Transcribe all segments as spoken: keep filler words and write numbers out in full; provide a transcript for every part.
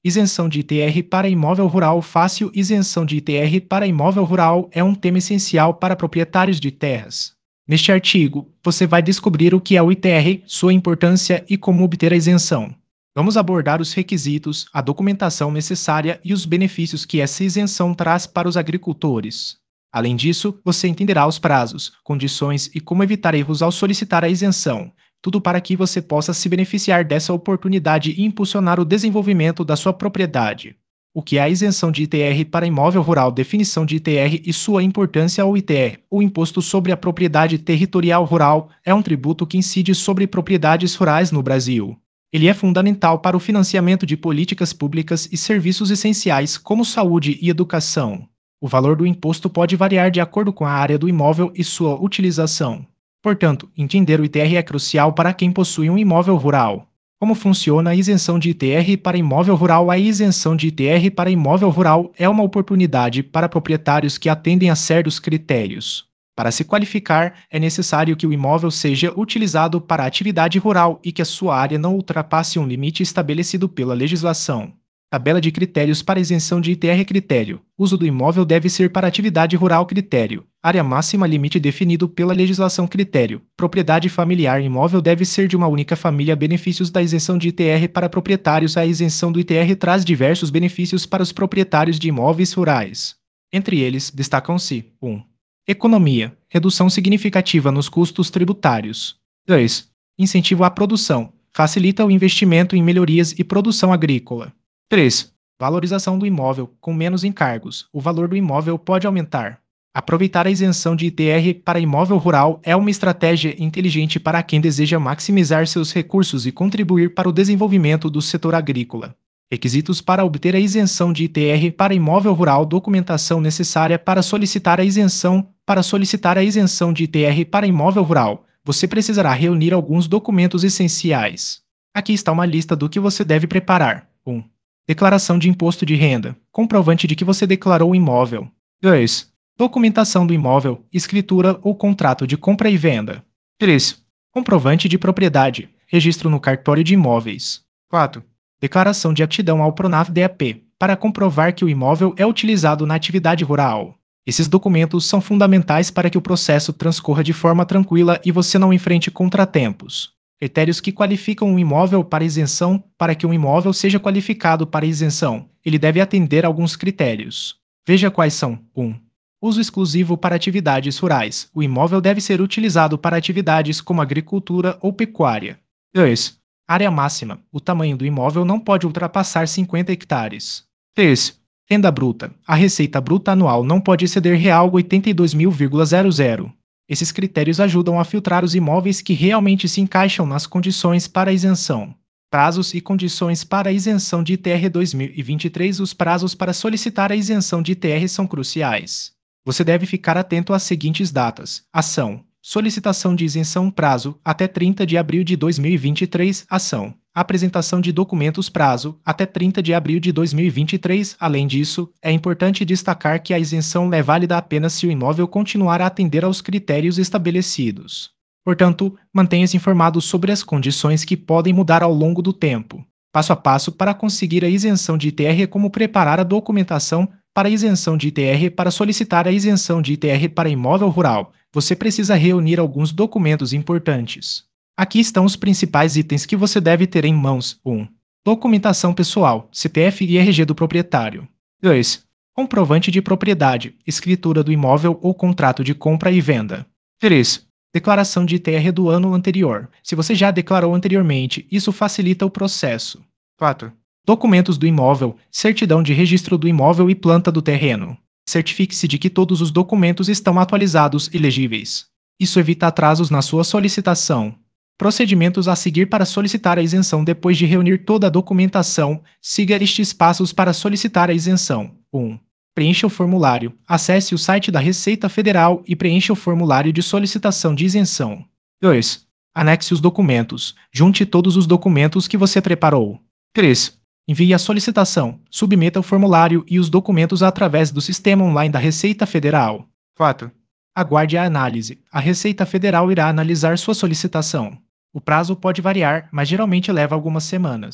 Isenção de I T R para imóvel rural fácil. Isenção de I T R para imóvel rural é um tema essencial para proprietários de terras. Neste artigo, você vai descobrir o que é o I T R, sua importância e como obter a isenção. Vamos abordar os requisitos, a documentação necessária e os benefícios que essa isenção traz para os agricultores. Além disso, você entenderá os prazos, condições e como evitar erros ao solicitar a isenção. Tudo para que você possa se beneficiar dessa oportunidade e impulsionar o desenvolvimento da sua propriedade. O que é a isenção de I T R para imóvel rural? Definição de I T R e sua importância. O I T R, o Imposto sobre a Propriedade Territorial Rural, é um tributo que incide sobre propriedades rurais no Brasil. Ele é fundamental para o financiamento de políticas públicas e serviços essenciais como saúde e educação. O valor do imposto pode variar de acordo com a área do imóvel e sua utilização. Portanto, entender o I T R é crucial para quem possui um imóvel rural. Como funciona a isenção de I T R para imóvel rural? A isenção de I T R para imóvel rural é uma oportunidade para proprietários que atendem a certos critérios. Para se qualificar, é necessário que o imóvel seja utilizado para atividade rural e que a sua área não ultrapasse um limite estabelecido pela legislação. Tabela de critérios para isenção de I T R. Critério: uso do imóvel deve ser para atividade rural. Critério: área máxima limite definido pela legislação. Critério: propriedade familiar. Imóvel deve ser de uma única família. Benefícios da isenção de I T R para proprietários. A isenção do I T R traz diversos benefícios para os proprietários de imóveis rurais. Entre eles, destacam-se: um. Economia: redução significativa nos custos tributários. dois. Incentivo à produção: facilita o investimento em melhorias e produção agrícola. três. Valorização do imóvel: com menos encargos, o valor do imóvel pode aumentar. Aproveitar a isenção de I T R para imóvel rural é uma estratégia inteligente para quem deseja maximizar seus recursos e contribuir para o desenvolvimento do setor agrícola. Requisitos para obter a isenção de I T R para imóvel rural. Documentação necessária para solicitar a isenção. Para solicitar a isenção de I T R para imóvel rural, você precisará reunir alguns documentos essenciais. Aqui está uma lista do que você deve preparar. um. Declaração de imposto de renda: comprovante de que você declarou o imóvel. dois. Documentação do imóvel: escritura ou contrato de compra e venda. três. Comprovante de propriedade: registro no cartório de imóveis. quatro. Declaração de aptidão ao Pronaf-D A P, para comprovar que o imóvel é utilizado na atividade rural. Esses documentos são fundamentais para que o processo transcorra de forma tranquila e você não enfrente contratempos. Critérios que qualificam um imóvel para isenção. Para que um imóvel seja qualificado para isenção, ele deve atender a alguns critérios. Veja quais são. um. Uso exclusivo para atividades rurais: o imóvel deve ser utilizado para atividades como agricultura ou pecuária. dois. Área máxima: o tamanho do imóvel não pode ultrapassar cinquenta hectares. três. Renda bruta: a receita bruta anual não pode exceder real oitenta e dois mil vírgula zero zero. Esses critérios ajudam a filtrar os imóveis que realmente se encaixam nas condições para a isenção. Prazos e condições para a isenção de I T R dois mil e vinte e três. Os prazos para solicitar a isenção de I T R são cruciais. Você deve ficar atento às seguintes datas: ação: solicitação de isenção. Prazo: até trinta de abril de dois mil e vinte e três. Ação: apresentação de documentos. Prazo: até trinta de abril de dois mil e vinte e três. Além disso, é importante destacar que a isenção é válida apenas se o imóvel continuar a atender aos critérios estabelecidos. Portanto, mantenha-se informado sobre as condições que podem mudar ao longo do tempo. Passo a passo para conseguir a isenção de I T R é como preparar a documentação para a isenção de I T R. Para solicitar a isenção de I T R para imóvel rural, você precisa reunir alguns documentos importantes. Aqui estão os principais itens que você deve ter em mãos. um. Documentação pessoal: C P F e R G do proprietário. dois. Comprovante de propriedade: escritura do imóvel ou contrato de compra e venda. três. Declaração de I T R do ano anterior: se você já declarou anteriormente, isso facilita o processo. quatro. Documentos do imóvel: certidão de registro do imóvel e planta do terreno. Certifique-se de que todos os documentos estão atualizados e legíveis. Isso evita atrasos na sua solicitação. Procedimentos a seguir para solicitar a isenção. Depois de reunir toda a documentação, siga estes passos para solicitar a isenção. um. Preencha o formulário. Acesse o site da Receita Federal e preencha o formulário de solicitação de isenção. dois. Anexe os documentos. Junte todos os documentos que você preparou. três. Envie a solicitação. Submeta o formulário e os documentos através do sistema online da Receita Federal. quatro. Aguarde a análise. A Receita Federal irá analisar sua solicitação. O prazo pode variar, mas geralmente leva algumas semanas.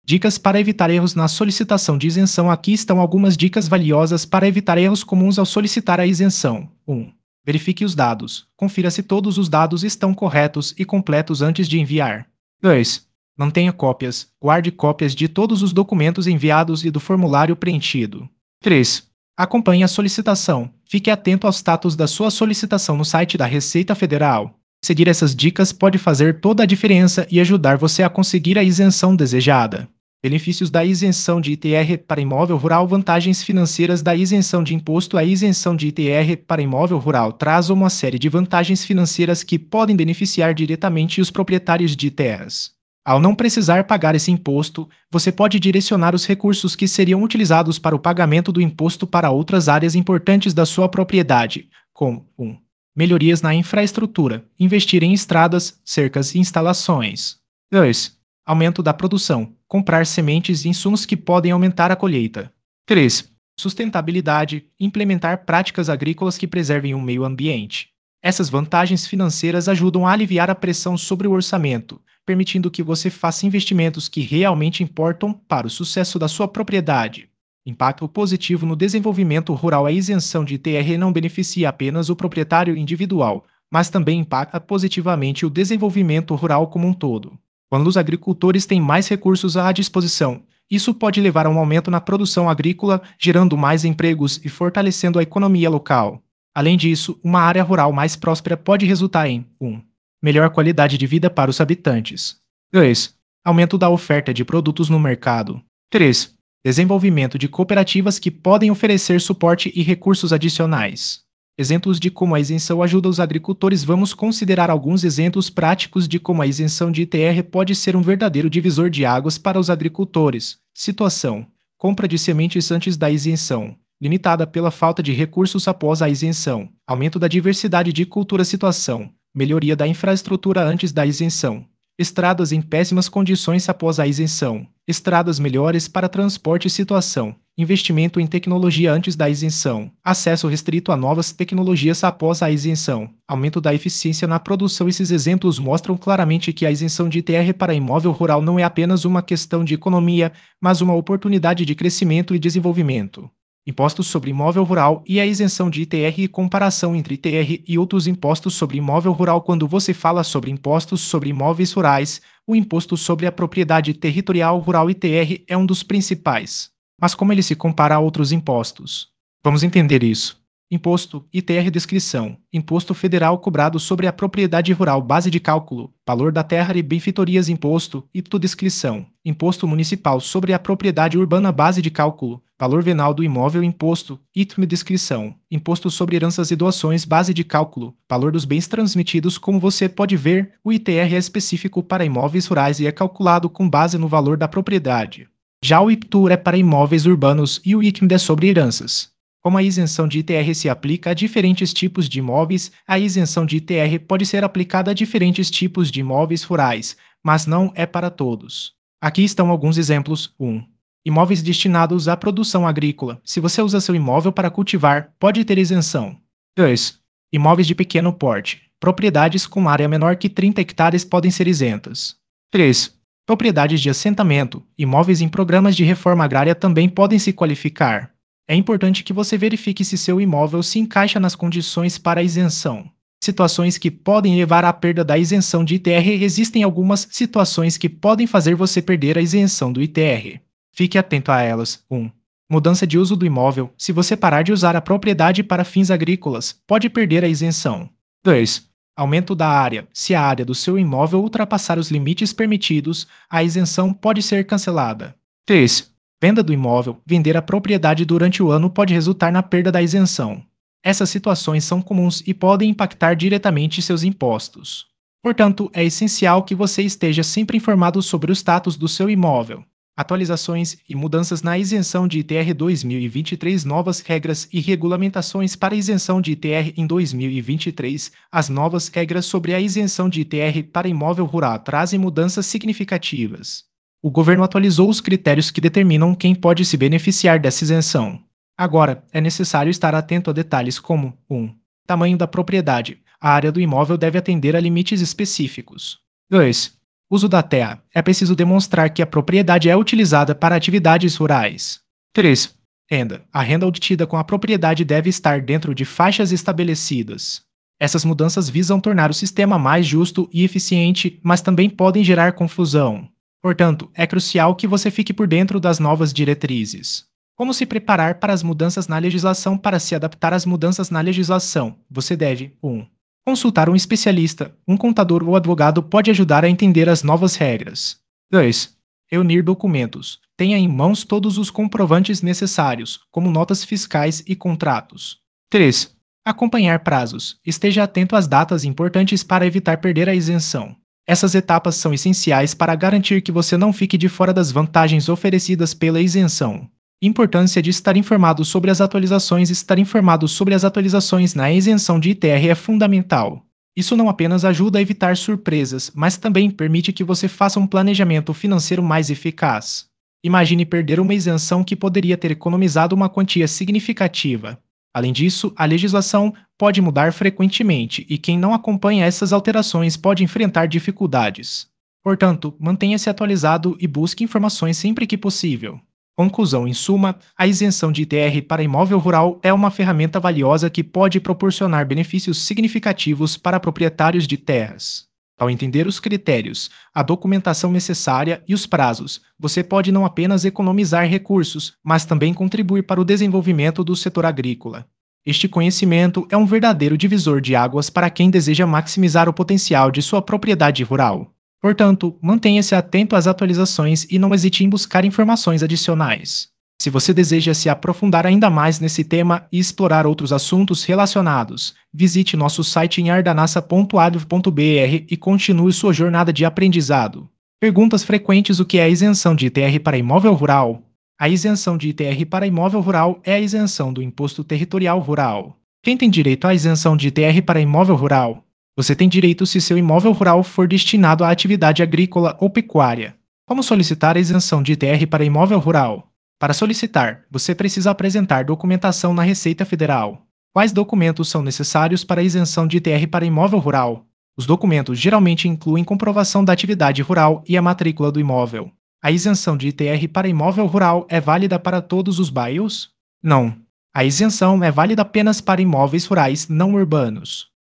Dicas para evitar erros na solicitação de isenção. Aqui estão algumas dicas valiosas para evitar erros comuns ao solicitar a isenção. um. Verifique os dados. Confira se todos os dados estão corretos e completos antes de enviar. dois. Mantenha cópias. Guarde cópias de todos os documentos enviados e do formulário preenchido. três. Acompanhe a solicitação. Fique atento aos status da sua solicitação no site da Receita Federal. Seguir essas dicas pode fazer toda a diferença e ajudar você a conseguir a isenção desejada. Benefícios da isenção de I T R para imóvel rural. Vantagens financeiras da isenção de imposto. A isenção de I T R para imóvel rural traz uma série de vantagens financeiras que podem beneficiar diretamente os proprietários de terras. Ao não precisar pagar esse imposto, você pode direcionar os recursos que seriam utilizados para o pagamento do imposto para outras áreas importantes da sua propriedade, como um. Melhorias na infraestrutura. Investir em estradas, cercas e instalações. dois. Aumento da produção. Comprar sementes e insumos que podem aumentar a colheita. três. Sustentabilidade. Implementar práticas agrícolas que preservem o meio ambiente. Essas vantagens financeiras ajudam a aliviar a pressão sobre o orçamento, permitindo que você faça investimentos que realmente importam para o sucesso da sua propriedade. Impacto positivo no desenvolvimento rural. A isenção de I T R não beneficia apenas o proprietário individual, mas também impacta positivamente o desenvolvimento rural como um todo. Quando os agricultores têm mais recursos à disposição, isso pode levar a um aumento na produção agrícola, gerando mais empregos e fortalecendo a economia local. Além disso, uma área rural mais próspera pode resultar em um. Melhor qualidade de vida para os habitantes. dois. Aumento da oferta de produtos no mercado. três. Desenvolvimento de cooperativas que podem oferecer suporte e recursos adicionais. Exemplos de como a isenção ajuda os agricultores. Vamos considerar alguns exemplos práticos de como a isenção de I T R pode ser um verdadeiro divisor de águas para os agricultores. Situação: compra de sementes antes da isenção, limitada pela falta de recursos após a isenção. Aumento da diversidade de cultura. Situação: melhoria da infraestrutura antes da isenção. Estradas em péssimas condições após a isenção. Estradas melhores para transporte. Situação: investimento em tecnologia antes da isenção. Acesso restrito a novas tecnologias após a isenção. Aumento da eficiência na produção. Esses exemplos mostram claramente que a isenção de I T R para imóvel rural não é apenas uma questão de economia, mas uma oportunidade de crescimento e desenvolvimento. Impostos sobre imóvel rural e a isenção de I T R e comparação entre I T R e outros impostos sobre imóvel rural. Quando você fala sobre impostos sobre imóveis rurais, o Imposto sobre a Propriedade Territorial Rural I T R é um dos principais. Mas como ele se compara a outros impostos? Vamos entender isso. Imposto, I T R. Descrição: Imposto Federal cobrado sobre a propriedade rural. Base de cálculo: valor da terra e benfeitorias. Imposto, I T U. Descrição: Imposto Municipal sobre a propriedade urbana. Base de cálculo: valor venal do imóvel. Imposto, I T M. Descrição: Imposto sobre heranças e doações. Base de cálculo: valor dos bens transmitidos. Como você pode ver, o I T R é específico para imóveis rurais e é calculado com base no valor da propriedade. Já o I P T U é para imóveis urbanos e o I C M D é sobre heranças. Como a isenção de I T R se aplica a diferentes tipos de imóveis, a isenção de I T R pode ser aplicada a diferentes tipos de imóveis rurais, mas não é para todos. Aqui estão alguns exemplos. um. Imóveis destinados à produção agrícola. Se você usa seu imóvel para cultivar, pode ter isenção. dois. Imóveis de pequeno porte. Propriedades com área menor que trinta hectares podem ser isentas. três. Propriedades de assentamento. Imóveis em programas de reforma agrária também podem se qualificar. É importante que você verifique se seu imóvel se encaixa nas condições para a isenção. Situações que podem levar à perda da isenção de I T R. Existem algumas situações que podem fazer você perder a isenção do I T R. Fique atento a elas. um. Mudança de uso do imóvel. Se você parar de usar a propriedade para fins agrícolas, pode perder a isenção. dois. Aumento da área. Se a área do seu imóvel ultrapassar os limites permitidos, a isenção pode ser cancelada. três. Venda do imóvel. Vender a propriedade durante o ano pode resultar na perda da isenção. Essas situações são comuns e podem impactar diretamente seus impostos. Portanto, é essencial que você esteja sempre informado sobre o status do seu imóvel. Atualizações e mudanças na isenção de I T R dois mil e vinte e três. Novas regras e regulamentações para a isenção de I T R em dois mil e vinte e três. As novas regras sobre a isenção de I T R para imóvel rural trazem mudanças significativas. O governo atualizou os critérios que determinam quem pode se beneficiar dessa isenção. Agora, é necessário estar atento a detalhes como um. Tamanho da propriedade. A área do imóvel deve atender a limites específicos. dois. Uso da terra. É preciso demonstrar que a propriedade é utilizada para atividades rurais. três. Renda. A renda obtida com a propriedade deve estar dentro de faixas estabelecidas. Essas mudanças visam tornar o sistema mais justo e eficiente, mas também podem gerar confusão. Portanto, é crucial que você fique por dentro das novas diretrizes. Como se preparar para as mudanças na legislação? Para se adaptar às mudanças na legislação, você deve um. Consultar um especialista, um contador ou advogado pode ajudar a entender as novas regras. dois. Reunir documentos. Tenha em mãos todos os comprovantes necessários, como notas fiscais e contratos. três. Acompanhar prazos. Esteja atento às datas importantes para evitar perder a isenção. Essas etapas são essenciais para garantir que você não fique de fora das vantagens oferecidas pela isenção. Importância de estar informado sobre as atualizações. Estar informado sobre as atualizações na isenção de I T R é fundamental. Isso não apenas ajuda a evitar surpresas, mas também permite que você faça um planejamento financeiro mais eficaz. Imagine perder uma isenção que poderia ter economizado uma quantia significativa. Além disso, a legislação pode mudar frequentemente e quem não acompanha essas alterações pode enfrentar dificuldades. Portanto, mantenha-se atualizado e busque informações sempre que possível. Conclusão: em suma, a isenção de I T R para imóvel rural é uma ferramenta valiosa que pode proporcionar benefícios significativos para proprietários de terras. Ao entender os critérios, a documentação necessária e os prazos, você pode não apenas economizar recursos, mas também contribuir para o desenvolvimento do setor agrícola. Este conhecimento é um verdadeiro divisor de águas para quem deseja maximizar o potencial de sua propriedade rural. Portanto, mantenha-se atento às atualizações e não hesite em buscar informações adicionais. Se você deseja se aprofundar ainda mais nesse tema e explorar outros assuntos relacionados, visite nosso site em ardanassa ponto adv ponto br e continue sua jornada de aprendizado. Perguntas frequentes: o que é a isenção de I T R para imóvel rural? A isenção de I T R para imóvel rural é a isenção do Imposto Territorial Rural. Quem tem direito à isenção de I T R para imóvel rural? Você tem direito se seu imóvel rural for destinado à atividade agrícola ou pecuária. Como solicitar a isenção de I T R para imóvel rural? Para solicitar, você precisa apresentar documentação na Receita Federal. Quais documentos são necessários para a isenção de I T R para imóvel rural? Os documentos geralmente incluem comprovação da atividade rural e a matrícula do imóvel. A isenção de I T R para imóvel rural é válida para todos os bairros? Não. A isenção é válida apenas para imóveis rurais não urbanos.